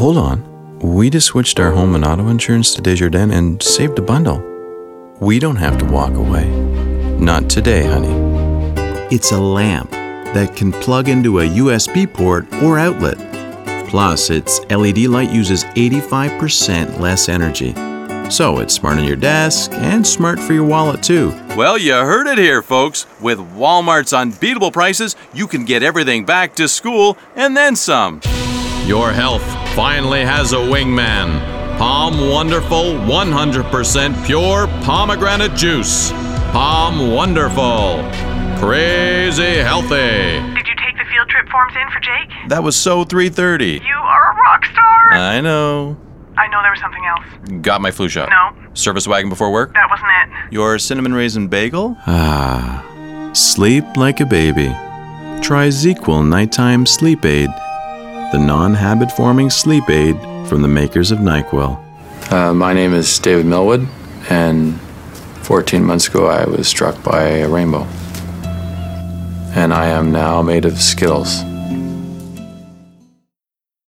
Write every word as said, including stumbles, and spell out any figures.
hold on. We just switched our home and auto insurance to Desjardins and saved a bundle. We don't have to walk away. Not today, honey. It's a lamp that can plug into a U S B port or outlet. Plus, its L E D light uses eighty-five percent less energy. So it's smart on your desk and smart for your wallet too. Well, you heard it here, folks. With Walmart's unbeatable prices, you can get everything back to school and then some. Your health finally has a wingman. Palm Wonderful one hundred percent pure pomegranate juice. Palm Wonderful. Crazy healthy. Did you take the field trip forms in for Jake? That was so three thirty. You are a rock star. I know. I know there was something else. Got my flu shot. No. Service wagon before work? That wasn't it. Your cinnamon raisin bagel? Ah, sleep like a baby. Try ZzzQuil Nighttime Sleep Aid, the non-habit-forming sleep aid from the makers of NyQuil. Uh, my name is David Millwood, and fourteen months ago I was struck by a rainbow. And I am now made of Skittles.